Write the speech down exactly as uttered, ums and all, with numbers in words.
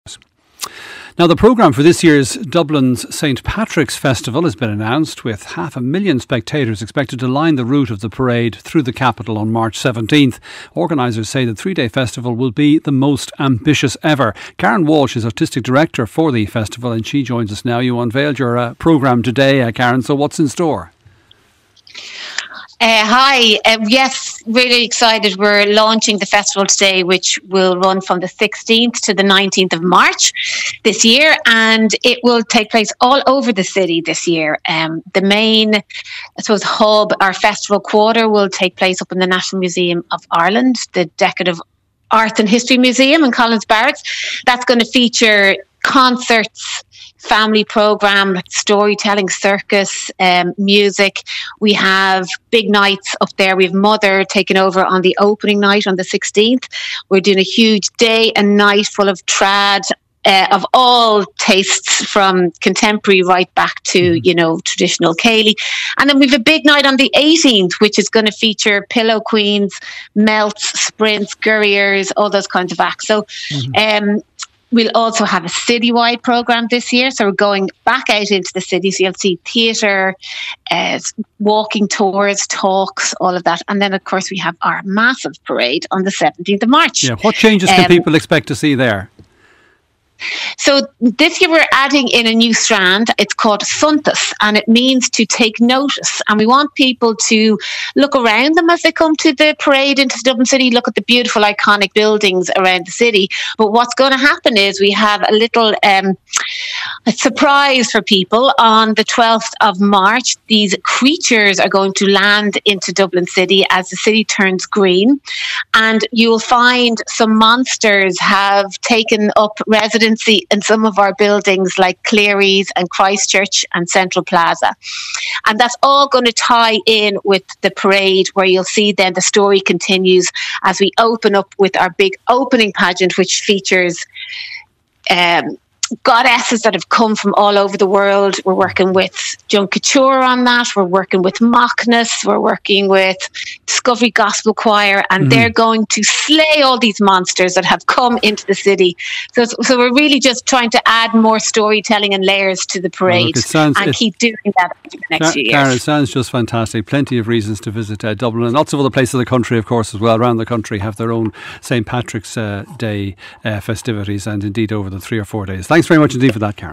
Now, the programme for this year's Dublin's Saint Patrick's Festival has been announced, with half a million spectators expected to line the route of the parade through the capital on March seventeenth. Organisers say the three-day festival will be the most ambitious ever. Karen Walsh is Artistic Director for the festival and she joins us now. You unveiled your uh, programme today, uh, Karen, so what's in store? Uh, hi, uh, yes, really excited. We're launching the festival today, which will run from the sixteenth to the nineteenth of March this year, and it will take place all over the city this year. Um, the main, I suppose, hub, our festival quarter, will take place up in the National Museum of Ireland, the Decorative Arts and History Museum in Collins Barracks. That's going to feature concerts, family programme, like storytelling, circus, um, music. We have big nights up there. We have Mother taking over on the opening night on the sixteenth. We're doing a huge day and night full of trad, uh, of all tastes, from contemporary right back to, you know, traditional Cayley. And then we have a big night on the eighteenth, which is going to feature Pillow Queens, Melts, Sprints, Gurriers, all those kinds of acts. So, mm-hmm. um, We'll also have a citywide programme this year. So we're going back out into the city. So you'll see theatre, uh, walking tours, talks, all of that. And then, of course, we have our massive parade on the seventeenth of March. Yeah. What changes can um, people expect to see there? So this year we're adding in a new strand. It's called Suntas, and it means to take notice. And we want people to look around them as they come to the parade into Dublin City, look at the beautiful iconic buildings around the city. But what's going to happen is we have a little um, a surprise for people. On the twelfth of March, these creatures are going to land into Dublin City as the city turns green. And you'll find some monsters have taken up residence in some of our buildings like Cleary's and Christchurch and Central Plaza. And that's all going to tie in with the parade, where you'll see then the story continues as we open up with our big opening pageant, which features um, goddesses that have come from all over the world. We're working with Joan Couture on that. We're working with Machness. We're working with Discovery Gospel Choir, and mm-hmm. they're going to slay all these monsters that have come into the city. So, so we're really just trying to add more storytelling and layers to the parade, well, look, sounds, and keep doing that over the next Car- few years. Karen, it sounds just fantastic. Plenty of reasons to visit uh, Dublin, and lots of other places of the country, of course, as well, around the country, have their own Saint Patrick's uh, Day uh, festivities, and indeed over the three or four days. Thanks very much indeed for that, Karen.